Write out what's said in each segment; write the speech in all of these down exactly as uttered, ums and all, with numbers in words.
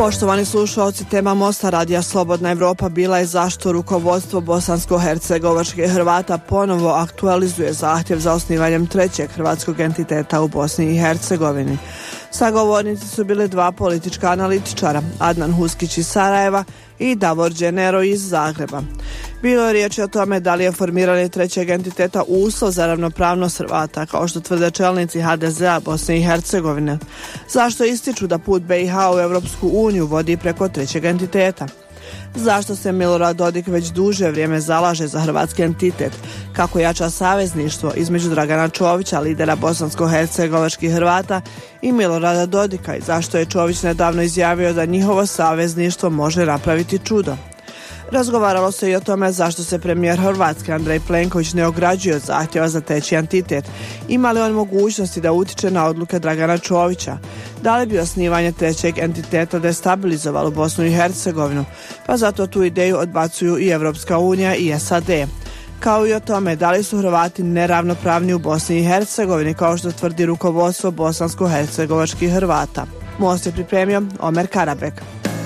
Poštovani slušalci, tema Mosta radija Slobodna Evropa bila je zašto rukovodstvo bosansko-hercegovačkih Hrvata ponovo aktualizuje zahtjev za osnivanjem trećeg hrvatskog entiteta u Bosni i Hercegovini. Sagovornici su bili dva politička analitičara, Adnan Huskić iz Sarajeva i Davor Đenero iz Zagreba. Bilo je riječi o tome da li je formiranje trećeg entiteta uslov za ravnopravnost Hrvata, kao što tvrde čelnici ha de zea Bosne i Hercegovine. Zašto ističu da put be i ha u Europsku uniju vodi preko trećeg entiteta? Zašto se Milorad Dodik već duže vrijeme zalaže za hrvatski entitet? Kako jača savezništvo između Dragana Čovića, lidera bosansko-hercegovačkih Hrvata, i Milorada Dodika, i zašto je Čović nedavno izjavio da njihovo savezništvo može napraviti čudo? Razgovaralo se i o tome zašto se premijer Hrvatske Andrej Plenković ne ograđuje od zahtjeva za treći entitet. Ima li on mogućnosti da utiče na odluke Dragana Čovića? Da li bi osnivanje trećeg entiteta destabilizovalo Bosnu i Hercegovinu? Pa zato tu ideju odbacuju i Evropska unija i es a de. Kao i o tome da li su Hrvati neravnopravni u Bosni i Hercegovini, kao što tvrdi rukovodstvo bosansko-hercegovačkih Hrvata. Most je pripremio Omer Karabek.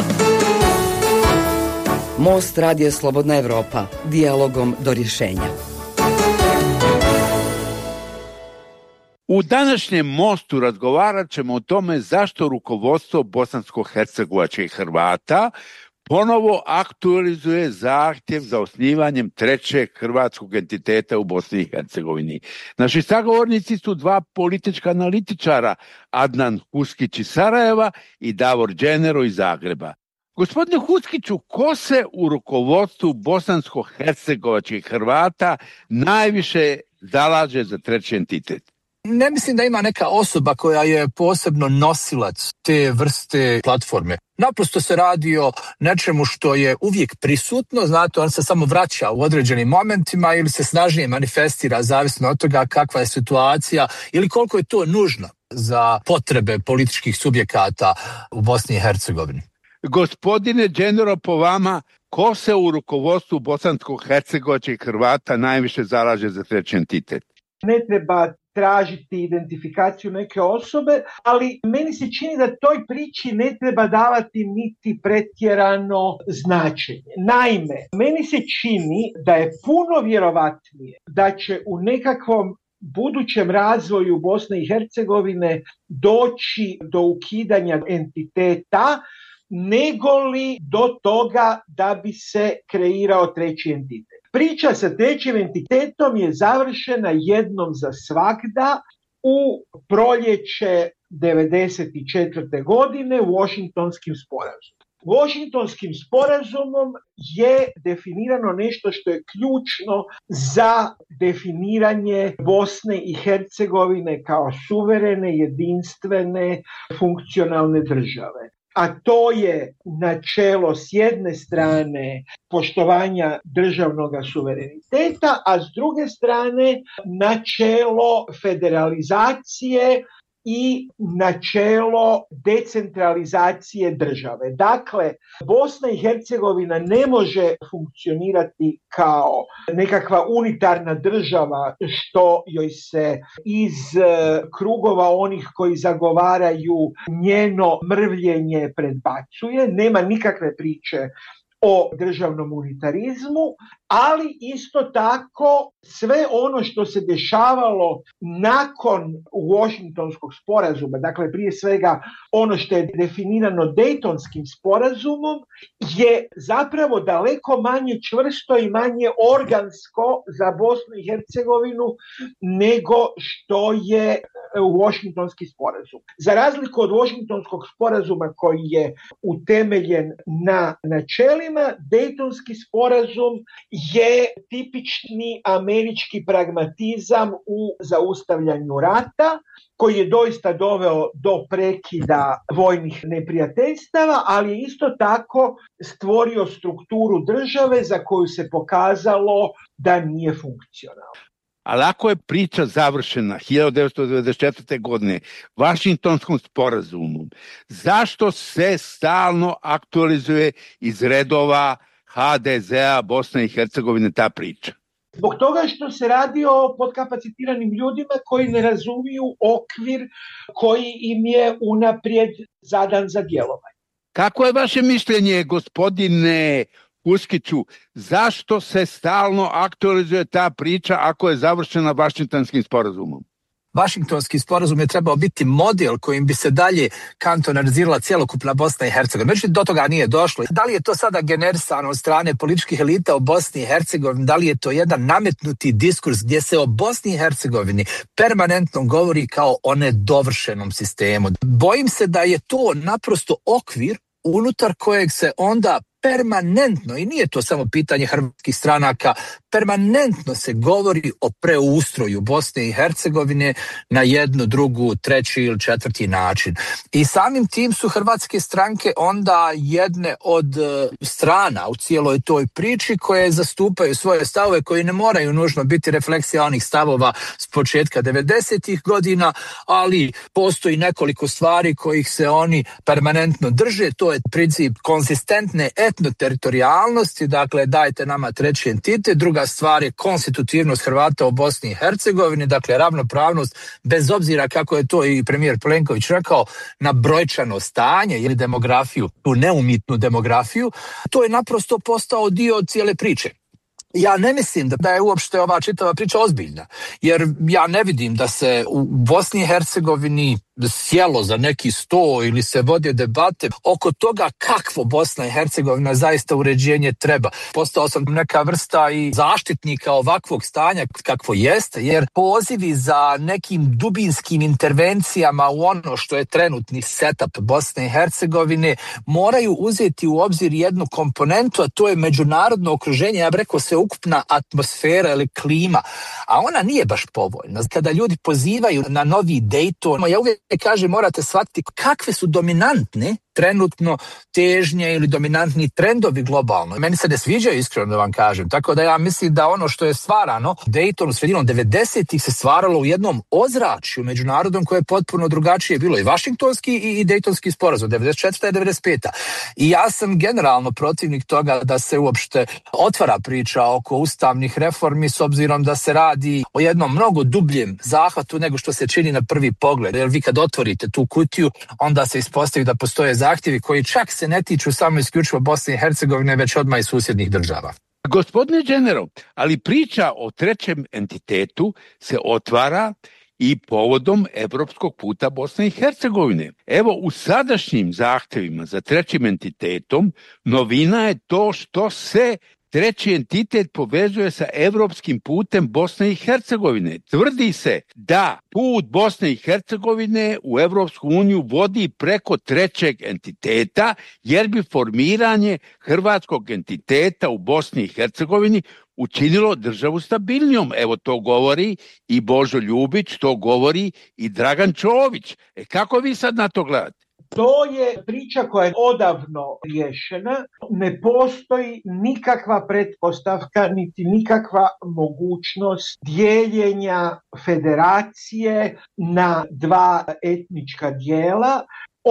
Most radija Slobodna Evropa, dijalogom do rješenja. U današnjem Mostu razgovarat ćemo o tome zašto rukovodstvo bosansko-hercegovačkih Hrvata ponovo aktualizuje zahtjev za osnivanjem trećeg hrvatskog entiteta u Bosni i Hercegovini. Naši sagovornici su dva politička analitičara, Adnan Huskić iz Sarajeva i Davor Đenero iz Zagreba. Gospodine Huskiću, ko se u rukovodstvu bosansko-hercegovačkih Hrvata najviše zalaže za treći entitet? Ne mislim da ima neka osoba koja je posebno nosilac te vrste platforme. Naprosto se radi o nečemu što je uvijek prisutno, znate, on se samo vraća u određenim momentima ili se snažnije manifestira zavisno od toga kakva je situacija ili koliko je to nužno za potrebe političkih subjekata u Bosni i Hercegovini. Gospodine Đenero, po vama, ko se u rukovodstvu bosansko-hercegovačkih Hrvata najviše zalaže za treći entitet? Ne treba tražiti identifikaciju neke osobe, ali meni se čini da toj priči ne treba davati niti pretjerano značenje. Naime, meni se čini da je puno vjerovatnije da će u nekakvom budućem razvoju Bosne i Hercegovine doći do ukidanja entiteta, nego li do toga da bi se kreirao treći entitet. Priča sa trećim entitetom je završena jednom za svagda u proljeće devedeset četvrte godine Washingtonskim sporazumom. Washingtonskim sporazumom je definirano nešto što je ključno za definiranje Bosne i Hercegovine kao suverene, jedinstvene, funkcionalne države. A to je načelo s jedne strane poštovanja državnog suvereniteta, a s druge strane načelo federalizacije i načelo decentralizacije države. Dakle, Bosna i Hercegovina ne može funkcionirati kao nekakva unitarna država što joj se iz krugova onih koji zagovaraju njeno mrvljenje predbacuje. Nema nikakve priče o državnom unitarizmu, ali isto tako sve ono što se dešavalo nakon Washingtonskog sporazuma, dakle prije svega ono što je definirano Dejtonskim sporazumom, je zapravo daleko manje čvrsto i manje organsko za Bosnu i Hercegovinu nego što je Washingtonski sporazum. Za razliku od Washingtonskog sporazuma koji je utemeljen na načelima, Dejtonski sporazum je tipični američki pragmatizam u zaustavljanju rata, koji je doista doveo do prekida vojnih neprijateljstava, ali je isto tako stvorio strukturu države za koju se pokazalo da nije funkcionalna. Ali ako je priča završena hiljadu devetsto devedeset četvrte. godine Vašingtonskom sporazumom, zašto se stalno aktualizuje iz redova ha de zea Bosne i Hercegovine ta priča? Zbog toga što se radi o podkapacitiranim ljudima koji ne razumiju okvir koji im je unaprijed zadan za djelovanje. Kako je vaše mišljenje, gospodine Huskiću, zašto se stalno aktualizuje ta priča ako je završena Vašingtonskim sporazumom? Vašingtonski sporazum je trebao biti model kojim bi se dalje kantonalizirala cjelokupna Bosna i Hercegovina. Međutim, do toga nije došlo. Da li je to sada generisano od strane političkih elita u Bosni i Hercegovini? Da li je to jedan nametnuti diskurs gdje se o Bosni i Hercegovini permanentno govori kao o nedovršenom sistemu? Bojim se da je to naprosto okvir unutar kojeg se onda permanentno, i nije to samo pitanje hrvatskih stranaka, permanentno se govori o preustroju Bosne i Hercegovine na jednu, drugu, treći ili četvrti način. I samim tim su hrvatske stranke onda jedne od strana u cijeloj toj priči koje zastupaju svoje stavove koji ne moraju nužno biti refleksija onih stavova s početka devedesetih godina, ali postoji nekoliko stvari kojih se oni permanentno drže. To je princip konzistentne etnoteritorijalnosti, dakle dajte nama treći entitet. Druga stvar je konstitutivnost Hrvata u Bosni i Hercegovini, dakle ravnopravnost, bez obzira kako je to i premijer Plenković rekao, na brojčano stanje ili demografiju, tu neumitnu demografiju. To je naprosto postao dio cijele priče. Ja ne mislim da je uopšte ova čitava priča ozbiljna, jer ja ne vidim da se u Bosni i Hercegovini sjelo za neki sto ili se vode debate oko toga kakvo Bosna i Hercegovina zaista uređenje treba. Postao sam neka vrsta i zaštitnika ovakvog stanja kakvo jeste, jer pozivi za nekim dubinskim intervencijama u ono što je trenutni setup Bosne i Hercegovine moraju uzeti u obzir jednu komponentu, a to je međunarodno okruženje, ja bih rekao se ukupna atmosfera ili klima, a ona nije baš povoljna. Kada ljudi pozivaju na novi Dayton, ja uvijek kažem, morate shvatiti kakve su dominantne trenutno težnje ili dominantni trendovi globalno. Meni se ne sviđaju, iskreno da vam kažem. Tako da ja mislim da ono što je stvarano Dayton u sredinom devedesetih se stvaralo u jednom ozračju međunarodnom koje je potpuno drugačije bilo i Vašingtonski i, i Daytonski sporazum devedeset četvrta i devedeset peta. I ja sam generalno protivnik toga da se uopšte otvara priča oko ustavnih reformi s obzirom da se radi o jednom mnogo dubljem zahvatu nego što se čini na prvi pogled. Jer vi kad otvorite tu kutiju, onda se ispostavi da postoje zahtjevi koji čak se ne tiču samo isključivo Bosne i Hercegovine, već odmah i susjednih država. Gospodine General, ali priča o trećem entitetu se otvara i povodom evropskog puta Bosne i Hercegovine. Evo, u sadašnjim zahtjevima za trećim entitetom novina je to što se treći entitet povezuje sa evropskim putem Bosne i Hercegovine. Tvrdi se da put Bosne i Hercegovine u Evropsku uniju vodi preko trećeg entiteta, jer bi formiranje hrvatskog entiteta u Bosni i Hercegovini učinilo državu stabilnijom. Evo, to govori i Božo Ljubić, to govori i Dragan Čović. E, kako vi sad na to gledate? To je priča koja je odavno riješena. Ne postoji nikakva pretpostavka, niti nikakva mogućnost dijeljenja federacije na dva etnička dijela.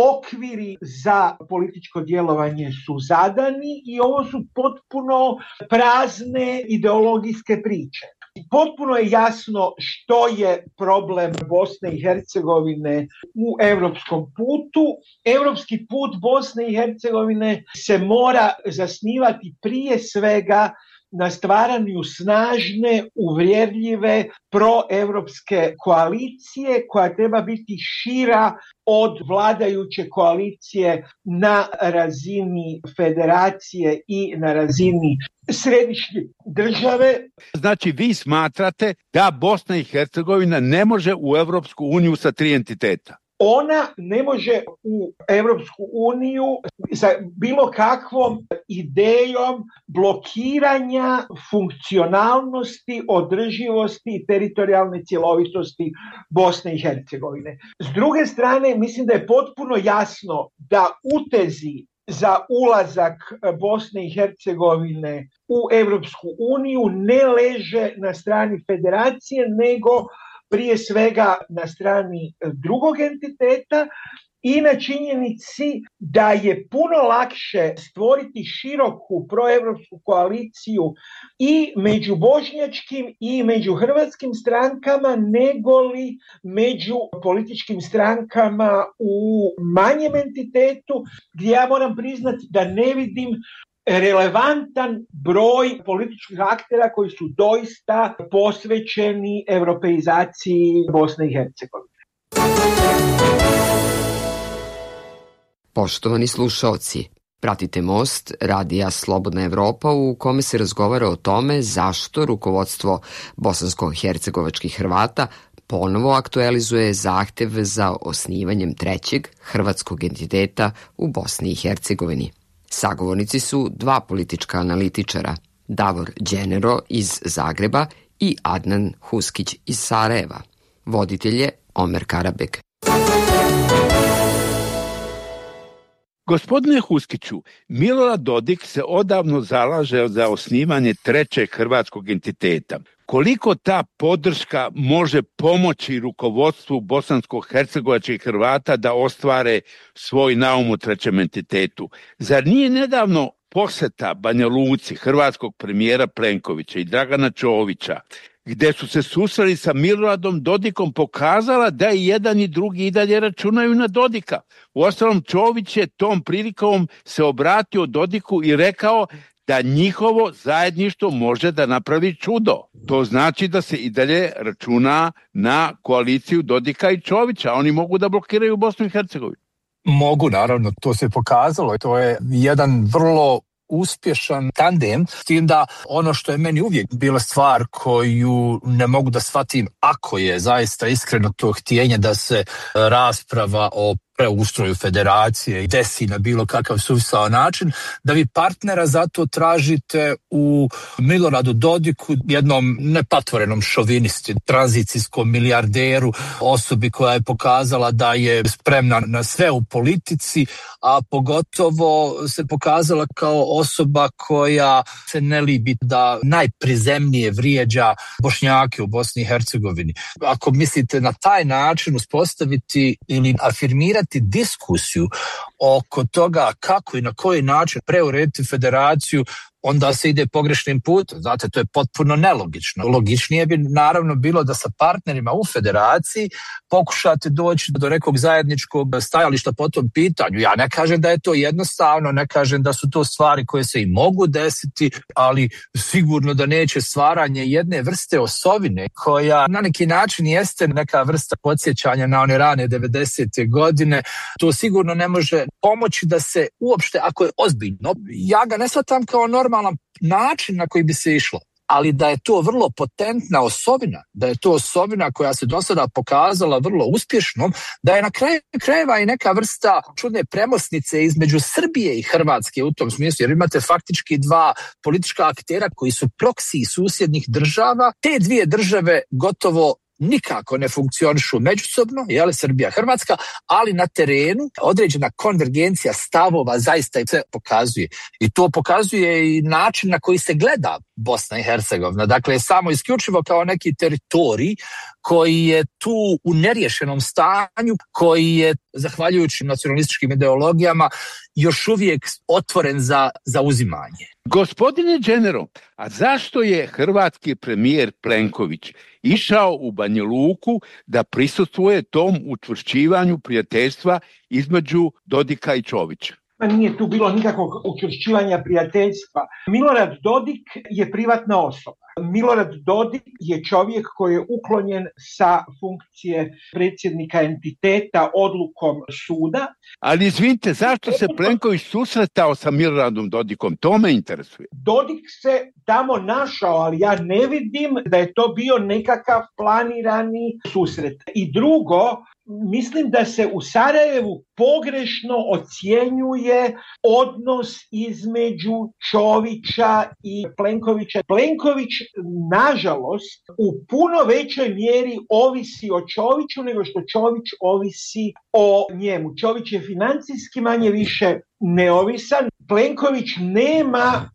Okviri za političko djelovanje su zadani i ovo su potpuno prazne ideologijske priče. Potpuno je jasno što je problem Bosne i Hercegovine u europskom putu. Europski put Bosne i Hercegovine se mora zasnivati prije svega na stvaranju snažne, uvjerljive, proevropske koalicije koja treba biti šira od vladajuće koalicije na razini federacije i na razini središnje države. Znači, vi smatrate da Bosna i Hercegovina ne može u Evropsku uniju sa tri entiteta? Ona ne može u Europsku uniju sa bilo kakvom idejom blokiranja funkcionalnosti, održivosti i teritorijalne cjelovitosti Bosne i Hercegovine. S druge strane, mislim da je potpuno jasno da utezi za ulazak Bosne i Hercegovine u Europsku uniju ne leže na strani federacije, nego prije svega na strani drugog entiteta i na činjenici da je puno lakše stvoriti široku proevropsku koaliciju i među bošnjačkim i među hrvatskim strankama nego li među političkim strankama u manjem entitetu, gdje ja moram priznati da ne vidim relevantan broj političkih aktera koji su doista posvećeni europeizaciji Bosne i Hercegovine. Poštovani slušaoci, pratite Most radija Slobodna Evropa u kome se razgovara o tome zašto rukovodstvo bosansko-hercegovačkih Hrvata ponovo aktualizuje zahtev za osnivanjem trećeg hrvatskog entiteta u Bosni i Hercegovini. Sagovornici su dva politička analitičara, Davor Đenero iz Zagreba i Adnan Huskić iz Sarajeva. Voditelj je Omer Karabek. Gospodine Huskiću, Milorad Dodik se odavno zalaže za osnivanje trećeg hrvatskog entiteta. Koliko ta podrška može pomoći rukovodstvu bosansko-hercegovačkih Hrvata da ostvare svoj naum u trećem entitetu? Zar nije nedavno poseta Banja Luci hrvatskog premijera Plenkovića i Dragana Čovića, gdje su se susreli sa Miloradom Dodikom, pokazala da i jedan i drugi i dalje računaju na Dodika? Uostalom, Čović je tom prilikom se obratio Dodiku i rekao da njihovo zajedništvo može da napravi čudo. To znači da se i dalje računa na koaliciju Dodika i Čovića. Oni mogu da blokiraju Bosnu i Hercegovinu. Mogu, naravno, to se pokazalo. To je jedan vrlo uspješan tandem, s tim da ono što je meni uvijek bila stvar koju ne mogu da shvatim, ako je zaista iskreno to htjenje da se rasprava o preustroju federacije desi na bilo kakav suvisao način, da vi partnera zato tražite u Miloradu Dodiku, jednom nepatvorenom šovinisti, tranzicijskom milijarderu, osobi koja je pokazala da je spremna na sve u politici, a pogotovo se pokazala kao osoba koja se ne libi da najprizemnije vrijeđa Bošnjake u Bosni i Hercegovini. Ako mislite na taj način uspostaviti ili afirmirati diskusiju oko toga kako i na koji način preurediti federaciju, onda se ide pogrešnim putem. Znate, to je potpuno nelogično. Logičnije bi naravno bilo da sa partnerima u federaciji pokušate doći do nekog zajedničkog stajališta po tom pitanju. Ja ne kažem da je to jednostavno, ne kažem da su to stvari koje se i mogu desiti, ali sigurno da neće stvaranje jedne vrste osovine koja na neki način jeste neka vrsta podsjećanja na one rane devedesete godine. To sigurno ne može pomoći da se uopšte, ako je ozbiljno, ja ga ne shvatam kao normalan način na koji bi se išlo, ali da je to vrlo potentna osobina, da je to osobina koja se do sada pokazala vrlo uspješnom, da je na kraju krajeva i neka vrsta čudne premosnice između Srbije i Hrvatske u tom smislu, jer imate faktički dva politička aktera koji su proksi susjednih država. Te dvije države gotovo nikako ne funkcionišu međusobno, jel, Srbija, Hrvatska, ali na terenu određena konvergencija stavova zaista se pokazuje. I to pokazuje i način na koji se gleda Bosna i Hercegovina. Dakle, samo isključivo kao neki teritorij koji je tu u neriješenom stanju, koji je, zahvaljujući nacionalističkim ideologijama, još uvijek otvoren za, za uzimanje. Gospodine Đenero, a zašto je hrvatski premijer Plenković išao u Banja Luku da prisustvuje tom učvršćivanju prijateljstva između Dodika i Čovića? Nije tu bilo nikakvog učvršćivanja prijateljstva. Milorad Dodik je privatna osoba. Milorad Dodik je čovjek koji je uklonjen sa funkcije predsjednika entiteta odlukom suda. Ali izvinite, zašto se Plenković susretao sa Miloradom Dodikom? To me interesuje. Dodik se tamo našao, ali ja ne vidim da je to bio nekakav planirani susret. I drugo, mislim da se u Sarajevu pogrešno ocjenjuje odnos između Čovića i Plenkovića. Plenković, nažalost, u puno većoj mjeri ovisi o Čoviću nego što Čović ovisi o njemu. Čović je financijski manje više neovisan. Plenković nema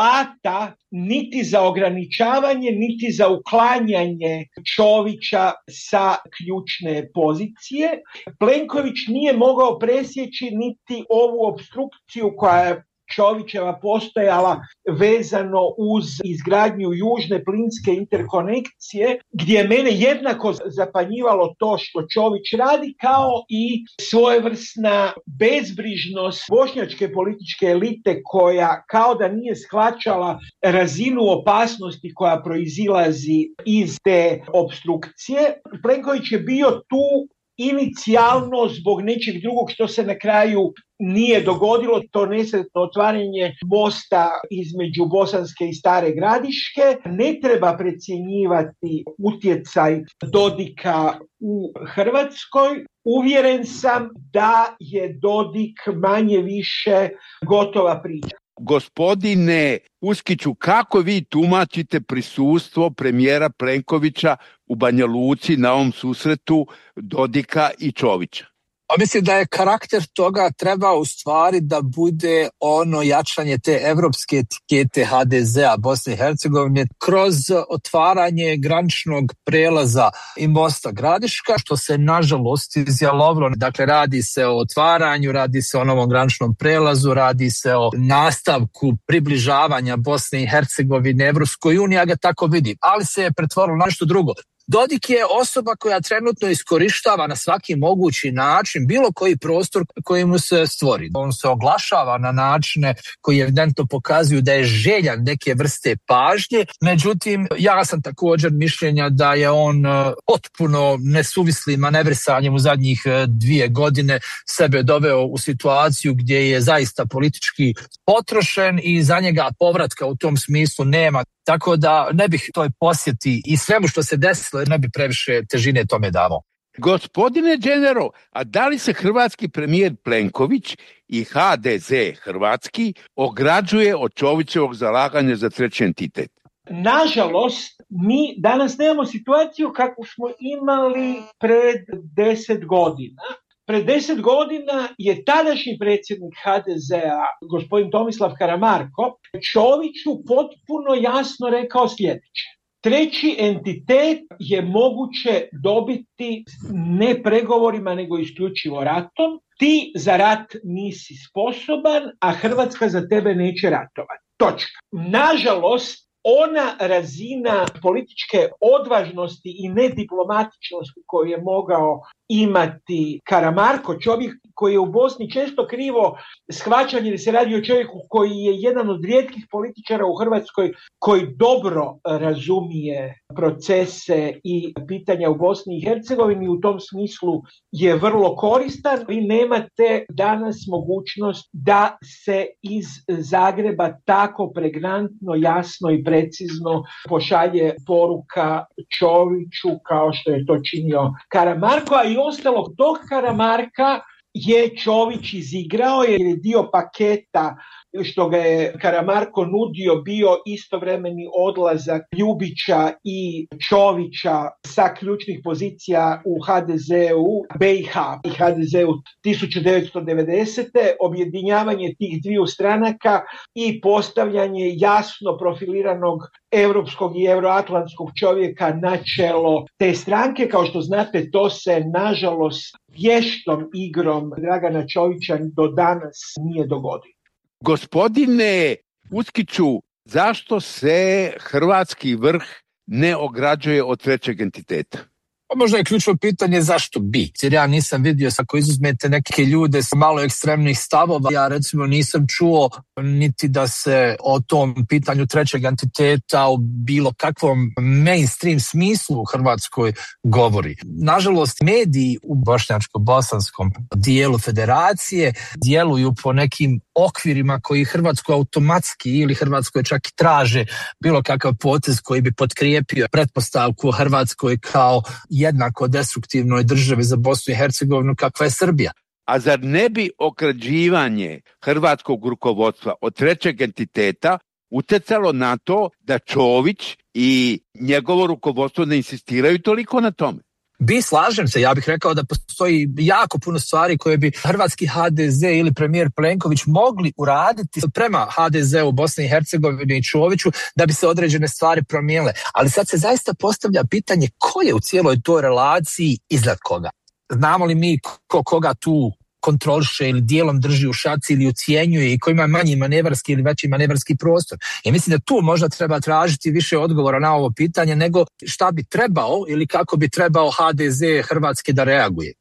alata niti za ograničavanje, niti za uklanjanje Čovića sa ključne pozicije. Plenković nije mogao presjeći niti ovu opstrukciju koja je Čovićeva postojala vezano uz izgradnju južne plinske interkonekcije, gdje je mene jednako zapanjivalo to što Čović radi, kao i svojevrsna bezbrižnost bošnjačke političke elite koja kao da nije shvaćala razinu opasnosti koja proizilazi iz te opstrukcije. Plenković je bio tu inicijalno zbog nečeg drugog što se na kraju nije dogodilo, to nesretno otvaranje mosta između Bosanske i Stare Gradiške. Ne treba precjenjivati utjecaj Dodika u Hrvatskoj. Uvjeren sam da je Dodik manje više gotova priča. Gospodine Uskiću, kako vi tumačite prisustvo premijera Plenkovića u Banja Luci na ovom susretu Dodika i Čovića? A mislim da je karakter toga treba u stvari da bude ono jačanje te evropske etikete ha de zea Bosne i Hercegovine kroz otvaranje graničnog prelaza i mosta Gradiška, što se nažalost izjalovilo. Dakle, radi se o otvaranju, radi se o novom graničnom prelazu, radi se o nastavku približavanja Bosne i Hercegovine Evropskoj uniji, ja ga tako vidim, ali se je pretvorilo na nešto drugo. Dodik je osoba koja trenutno iskorištava na svaki mogući način bilo koji prostor koji mu se stvori. On se oglašava na načine koji evidentno pokazuju da je željan neke vrste pažnje. Međutim, ja sam također mišljenja da je on potpuno nesuvislim manevrisanjem u zadnjih dvije godine sebe doveo u situaciju gdje je zaista politički potrošen i za njega povratka u tom smislu nema. Tako da ne bih toj posjeti i svemu što se desilo ne bi previše težine tome davao. Gospodine Đenero, a da li se hrvatski premijer Plenković i ha de ze hrvatski ograđuje od Čovićevog zalaganja za treći entitet? Nažalost, mi danas nemamo situaciju kakvu smo imali pred deset godina. Pred deset godina je tadašnji predsjednik ha de zea, gospodin Tomislav Karamarko, Čoviću potpuno jasno rekao sljedeće. Treći entitet je moguće dobiti ne pregovorima, nego isključivo ratom. Ti za rat nisi sposoban, a Hrvatska za tebe neće ratovati. Točka. Nažalost, ona razina političke odvažnosti i nediplomatičnosti koju je mogao imati Karamarko, čovjek koji je u Bosni često krivo shvaćan jer se radi o čovjeku koji je jedan od rijetkih političara u Hrvatskoj koji dobro razumije procese i pitanja u Bosni i Hercegovini, u tom smislu je vrlo koristan. Vi nemate danas mogućnost da se iz Zagreba tako pregnantno, jasno i precizno pošalje poruka Čoviću kao što je to činio Karamarko, a i ostalog tog Karamarka je Čović izigrao jer je dio paketa što ga je Karamarko nudio bio istovremeni odlazak Ljubića i Čovića sa ključnih pozicija u ha de zeu be i ha i ha de zeu tisuću devetsto devedesete. Objedinjavanje tih dviju stranaka i postavljanje jasno profiliranog europskog i euroatlantskog čovjeka na čelo te stranke. Kao što znate, to se nažalost vještom igrom Dragana Čovića do danas nije dogodilo. Gospodine Uskiću, zašto se hrvatski vrh ne ograđuje od trećeg entiteta? Možda je ključno pitanje zašto bi, jer ja nisam vidio, ako izuzmete neke ljude sa malo ekstremnih stavova, ja recimo nisam čuo niti da se o tom pitanju trećeg entiteta u bilo kakvom mainstream smislu u Hrvatskoj govori. Nažalost, mediji u bošnjačko-bosanskom dijelu federacije djeluju po nekim okvirima koji Hrvatskoj automatski ili Hrvatskoj čak i traže bilo kakav potez koji bi potkrijepio pretpostavku o Hrvatskoj kao jednako destruktivnoj državi za Bosnu i Hercegovinu kakva je Srbija. A zar ne bi okrađivanje hrvatskog rukovodstva od trećeg entiteta utjecalo na to da Čović i njegovo rukovodstvo ne insistiraju toliko na tome? Bi, slažem se, ja bih rekao da postoji jako puno stvari koje bi hrvatski ha de ze ili premijer Plenković mogli uraditi prema ha de ze u Bosni i Hercegovini i Čoviću da bi se određene stvari promijenile. Ali sad se zaista postavlja pitanje ko je u cijeloj toj relaciji iznad koga. Znamo li mi ko koga tu kontroliše ili dijelom drži u šaci ili ucijenjuje i ko ima manji manevarski ili veći manevarski prostor. I mislim da tu možda treba tražiti više odgovora na ovo pitanje nego šta bi trebao ili kako bi trebao ha de ze Hrvatske da reaguje.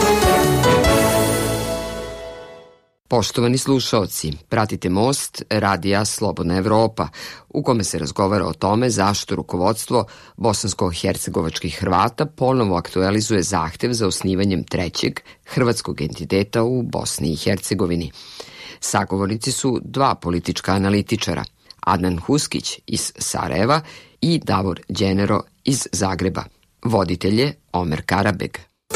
Poštovani slušaoci, pratite Most radija Slobodna Evropa, u kome se razgovara o tome zašto rukovodstvo bosansko-hercegovačkih Hrvata ponovo aktualizuje zahtev za osnivanjem trećeg hrvatskog entiteta u Bosni i Hercegovini. Sagovornici su dva politička analitičara, Adnan Huskić iz Sarajeva i Davor Đenero iz Zagreba. Voditelj je Omer Karabeg.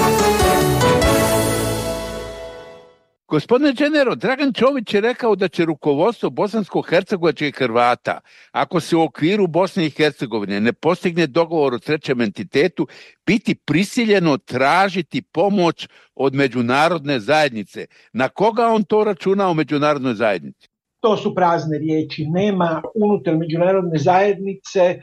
Gospodine Đenero, Dragan Čović je rekao da će rukovodstvo bosansko-hercegovačkih Hrvata, ako se u okviru Bosne i Hercegovine ne postigne dogovor o trećem entitetu, biti prisiljeno tražiti pomoć od međunarodne zajednice. Na koga on to računa u međunarodnoj zajednici? To su prazne riječi. Nema unutar međunarodne zajednice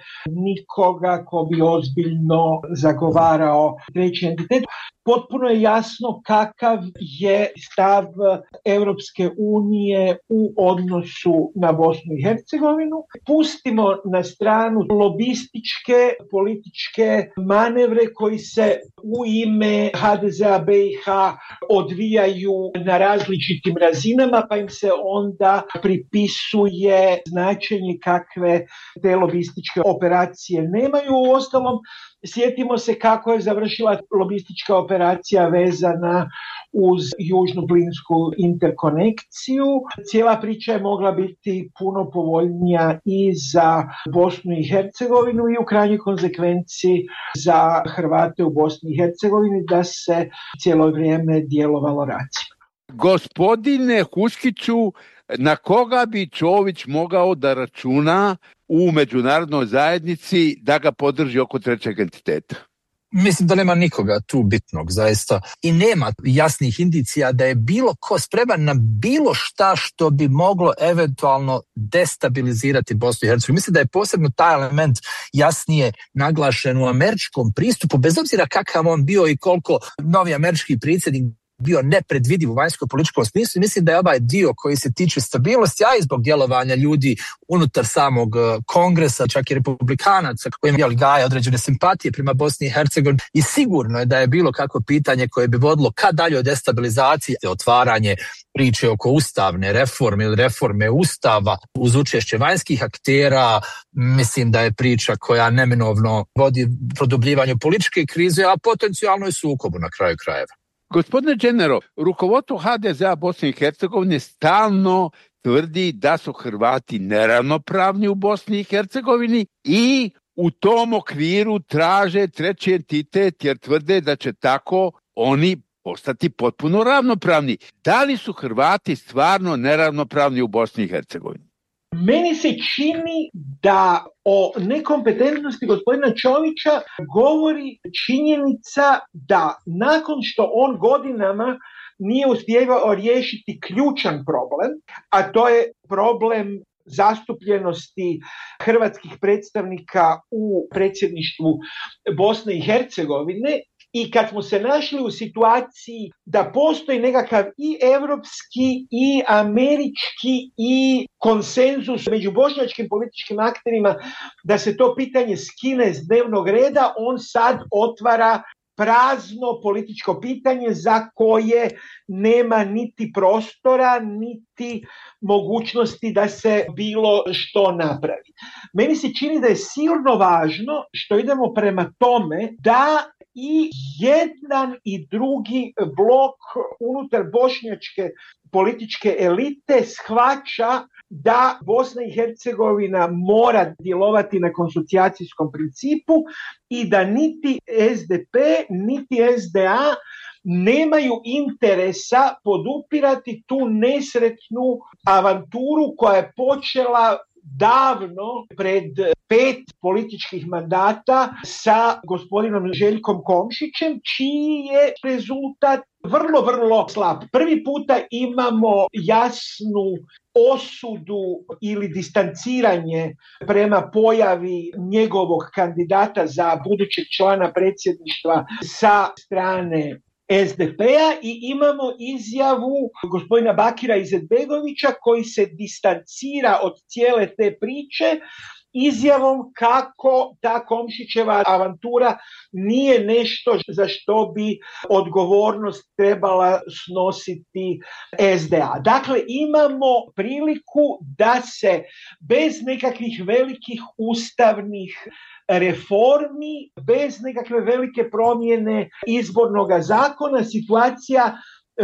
nikoga ko bi ozbiljno zagovarao treći entitet. Potpuno je jasno kakav je stav Europske unije u odnosu na Bosnu i Hercegovinu. Pustimo na stranu lobističke političke manevre koji se u ime ha de zea be i ha odvijaju na različitim razinama, pa im se onda pripisuje značenje kakve te lobističke operacije nemaju. Uostalom, sjetimo se kako je završila lobistička operacija vezana uz južnu plinsku interkonekciju. Cijela priča je mogla biti puno povoljnija i za Bosnu i Hercegovinu i u krajnjoj konsekvenciji za Hrvate u Bosni i Hercegovini da se cijelo vrijeme djelovalo racionalno. Gospodine Huskiću, na koga bi Čović mogao da računa u međunarodnoj zajednici da ga podrži oko trećeg entiteta? Mislim da nema nikoga tu bitnog, zaista. I nema jasnih indicija da je bilo ko spreman na bilo šta što bi moglo eventualno destabilizirati Bosnu i Hercegovinu. Mislim da je posebno taj element jasnije naglašen u američkom pristupu, bez obzira kakav on bio i koliko novi američki predsjednik bio nepredvidiv u vanjsko-političkom smislu. Mislim da je ovaj dio koji se tiče stabilnosti, a i zbog djelovanja ljudi unutar samog kongresa, čak i republikanaca kojim je gaja određene simpatije prema Bosni i Hercegovini, i sigurno je da je bilo kakvo pitanje koje bi vodilo ka daljoj destabilizaciji, otvaranje priče oko ustavne reforme ili reforme ustava uz učešće vanjskih aktera. Mislim da je priča koja neminovno vodi produbljivanju političke krize, a potencijalno i sukobu na kraju krajeva. Gospodine Đenero, rukovodstvo ha de zea Bosne i Hercegovine stalno tvrdi da su Hrvati neravnopravni u Bosni i Hercegovini i u tom okviru traže treći entitet jer tvrde da će tako oni postati potpuno ravnopravni. Da li su Hrvati stvarno neravnopravni u Bosni i Hercegovini? Meni se čini da o nekompetentnosti gospodina Čovića govori činjenica da nakon što on godinama nije uspijevao riješiti ključan problem, a to je problem zastupljenosti hrvatskih predstavnika u predsjedništvu Bosne i Hercegovine, i kad smo se našli u situaciji da postoji nekakav i europski i američki i konsenzus među bošnjačkim političkim akterima da se to pitanje skine s dnevnog reda, on sad otvara prazno političko pitanje za koje nema niti prostora, niti mogućnosti da se bilo što napravi. Meni se čini da je silno važno što idemo prema tome da i jedan i drugi blok unutar bošnjačke političke elite shvaća da Bosna i Hercegovina mora djelovati na konsocijacijskom principu i da niti es de pe, niti es de a nemaju interesa podupirati tu nesretnu avanturu koja je počela davno pred pet političkih mandata sa gospodinom Željkom Komšićem, čiji je rezultat vrlo, vrlo slab. Prvi puta imamo jasnu osudu ili distanciranje prema pojavi njegovog kandidata za budućeg člana predsjedništva sa strane es de pe-a i imamo izjavu gospodina Bakira Izetbegovića koji se distancira od cijele te priče izjavom kako ta Komšićeva avantura nije nešto za što bi odgovornost trebala snositi es de a. Dakle, imamo priliku da se bez nekakvih velikih ustavnih reformi, bez nekakve velike promjene izbornog zakona, situacija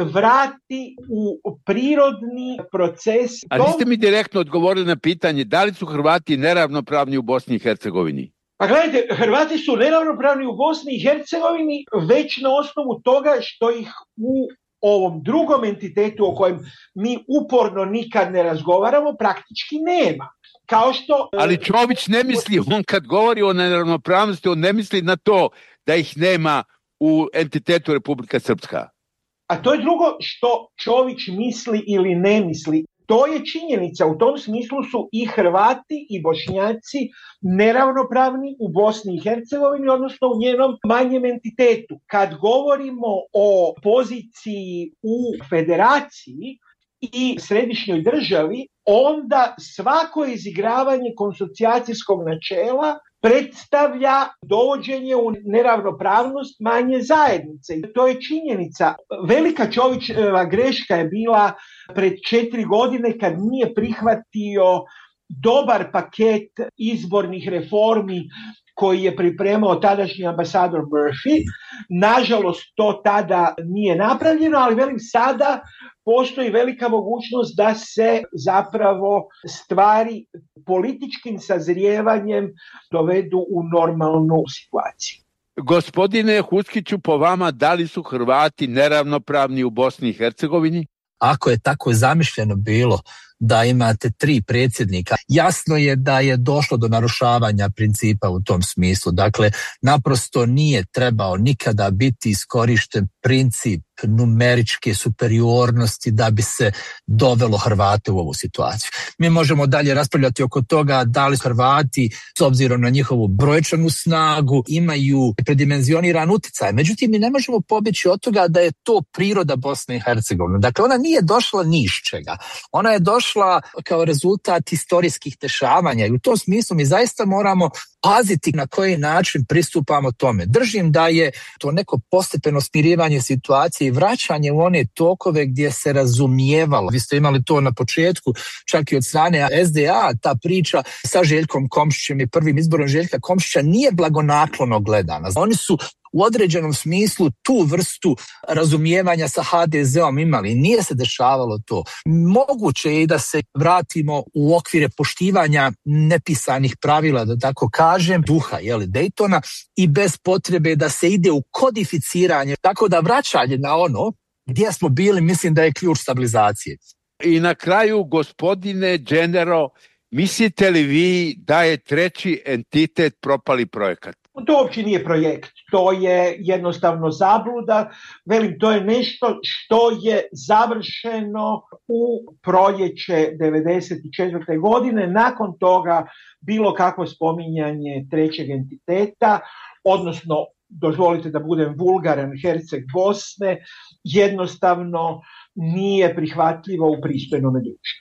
vrati u prirodni proces. A niste mi direktno odgovorili na pitanje da li su Hrvati neravnopravni u Bosni i Hercegovini? Pa gledajte, Hrvati su neravnopravni u Bosni i Hercegovini već na osnovu toga što ih u ovom drugom entitetu o kojem mi uporno nikad ne razgovaramo praktički nema. Kao što, ali Čović ne misli, on kad govori o neravnopravnosti, on ne misli na to da ih nema u entitetu Republika Srpska. A to je drugo što Čović misli ili ne misli. To je činjenica. U tom smislu su i Hrvati i Bošnjaci neravnopravni u Bosni i Hercegovini, odnosno u njenom manjem entitetu. Kad govorimo o poziciji u federaciji i središnjoj državi, onda svako izigravanje konsocijacijskog načela predstavlja dovođenje u neravnopravnost manje zajednice. I to je činjenica. Velika Čovićeva greška je bila pred četiri godine kad nije prihvatio dobar paket izbornih reformi koji je pripremao tadašnji ambasador Murphy. Nažalost, to tada nije napravljeno, ali velim sada postoji velika mogućnost da se zapravo stvari političkim sazrijevanjem dovedu u normalnu situaciju. Gospodine Huskiću, po vama, da li su Hrvati neravnopravni u Bosni i Hercegovini? Ako je tako zamišljeno bilo da imate tri predsjednika, jasno je da je došlo do narušavanja principa u tom smislu. Dakle, naprosto nije trebao nikada biti iskorišten princip numeričke superiornosti da bi se dovelo Hrvate u ovu situaciju. Mi možemo dalje raspravljati oko toga da li Hrvati, s obzirom na njihovu brojčanu snagu, imaju predimenzioniran utjecaj. Međutim, mi ne možemo pobjeći od toga da je to priroda Bosne i Hercegovine. Dakle, ona nije došla ni iz čega. Ona je došla kao rezultat historijskih dešavanja i u tom smislu mi zaista moramo paziti na koji način pristupamo tome. Držim da je to neko postepeno smirivanje situacije i vraćanje u one tokove gdje se razumijevalo. Vi ste imali to na početku, čak i od strane es de a, ta priča sa Željkom Komšićem i prvim izborom Željka Komšića nije blagonaklono gledana. Oni su u određenom smislu tu vrstu razumijevanja sa ha de zeom imali. Nije se dešavalo to. Moguće je i da se vratimo u okvire poštivanja nepisanih pravila, da tako kažem, duha jeli, Daytona i bez potrebe da se ide u kodificiranje. Tako da vraćanje na ono gdje smo bili, mislim da je ključ stabilizacije. I na kraju, gospodine Dženero, mislite li vi da je treći entitet propali projekat? To uopće nije projekt, to je jednostavno zabluda. Velim, to je nešto što je završeno u proljeće devedeset četvrte godine. Nakon toga bilo kakvo spominjanje trećeg entiteta, odnosno, dozvolite da budem vulgaran, Herceg Bosne, jednostavno nije prihvatljivo u pristojnom društvu.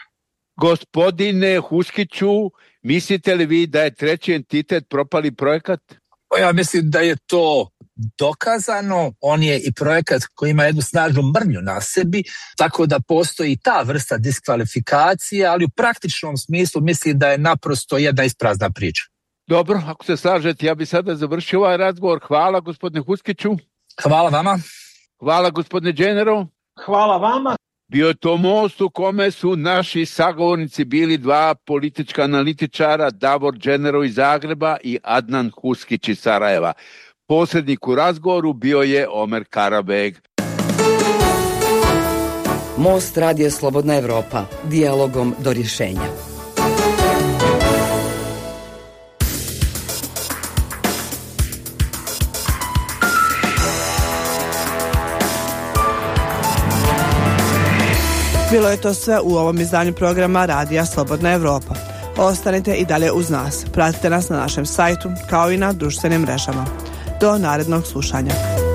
Gospodine Huskiću, mislite li vi da je treći entitet propali projekat? Ja mislim da je to dokazano. On je i projekat koji ima jednu snažnu mrnju na sebi, tako da postoji ta vrsta diskvalifikacije, ali u praktičnom smislu mislim da je naprosto jedna isprazna priča. Dobro, ako se slažete, ja bih sada završio ovaj razgovor. Hvala gospodine Huskiću. Hvala vama. Hvala gospodine Dženero. Hvala vama. Bio je to most u kome su naši sagovornici bili dva politička analitičara, Davor Dženero iz Zagreba i Adnan Huskić iz Sarajeva. Posrednik u razgovoru bio je Omer Karabeg. Most Radija Slobodna Evropa, dijalogom do rješenja. Bilo je to sve u ovom izdanju programa Radija Slobodna Evropa. Ostanite i dalje uz nas. Pratite nas na našem sajtu kao i na društvenim mrežama. Do narednog slušanja.